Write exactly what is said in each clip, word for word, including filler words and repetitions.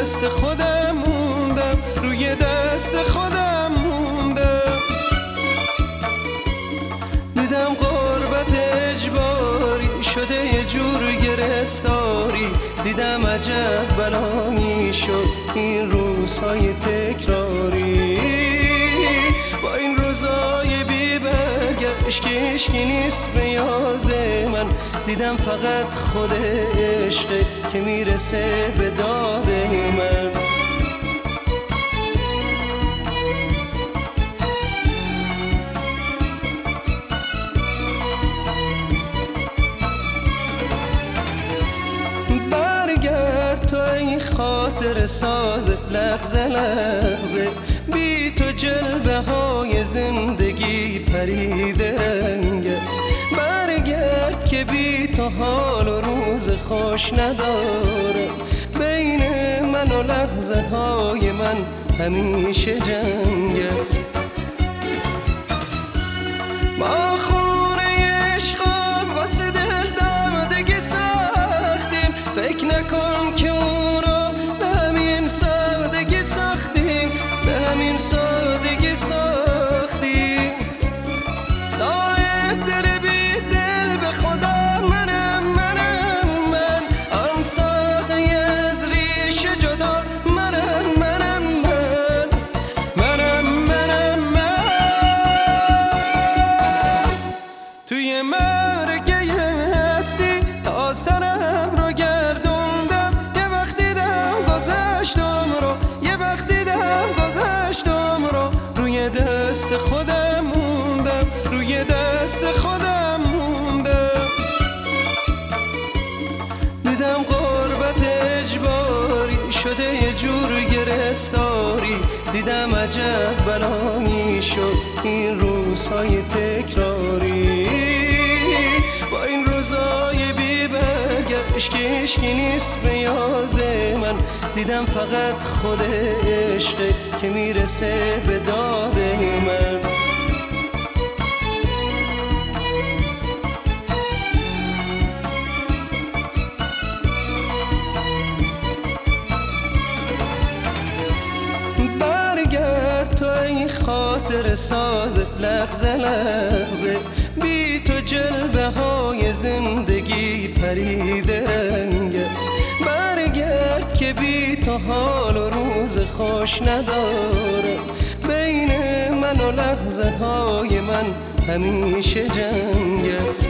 دست خودم موندم، روی دست خودم موندم. دیدم غربت اجباری شده یه جور گرفتاری، دیدم عجب بلایی شد این روزهای تکراری. با این روزهای بی برگشت که عشقی نیست به یاد من، دیدم فقط خود عشقه که میرسه به داد من. برگرد تو ای خاطر ساز لحظه لحظه، بی تو جلوه های زندگی پریده رنگت. برگرد که بی تو حال و روز خوش ندارم، بین من و لحظه های من همیشه جنگت. ما خونه عشقا واسه دل دادگی ساختیم، فکر نکن که اون رو به همین سادگی ساختیم، به همین سادگی ساختیم. صاحب دل بی دل به خدا منم منم من، آن ساقی از ریشه جدا منم منم من، منم منم من. توی مرگه هستی تا سرم رو گردوندم، یه وقت دیدم گذشتم رو، یه وقت دیدم گذشتم رو. روی دست خودم موندم، روی دست خودم موندم. دیدم غربت اجباری شده یه جور گرفتاری، دیدم عجب بلایی شد این روزهای تکراری. با این روزهای بی برگشت که عشقی نیست به یاد من، دیدم فقط خود عشقه که میرسه به داد من. برگرد تو ای خاطر ساز لحظه لحظه، بی تو جلوه های زندگی پریده رنگت. برگرد که بی تو حال و روز خوش ندارم، بین من و لحظه های من همیشه جنگت.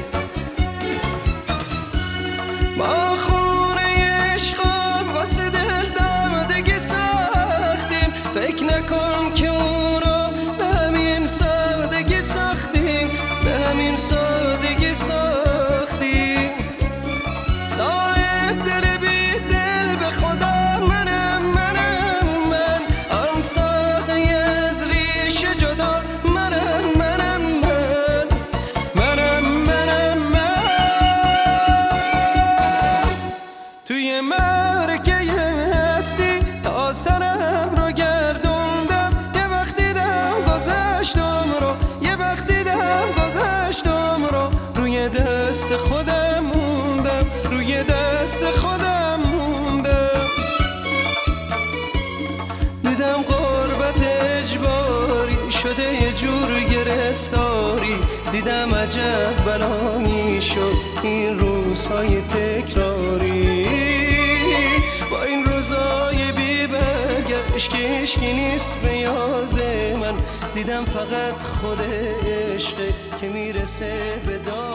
ما خونه عشقا واسه دل دادگی ساختیم، فکر نکن که اون رو به همین سادگی ساختیم، به همین سادگی ساختیم. صاحب دل بی دل به خدا منم منم من، آن ساقی از ریشه جدا منم منم من، منم منم من. توی مرگه هستی تا سرم رو گردوندم، یه وقت دیدم گذشتم رو، یه وقت دیدم گذشتم رو. روی دست خودم موندم، روی دست خودم موندم. دیدم غربت اجباری شده یه جور گرفتاری، دیدم عجب بلایی شد این روزهای تکراری. با این روزهای بی برگشت که عشقی نیست به یاد من، دیدم فقط خود عشقه که میرسه به داد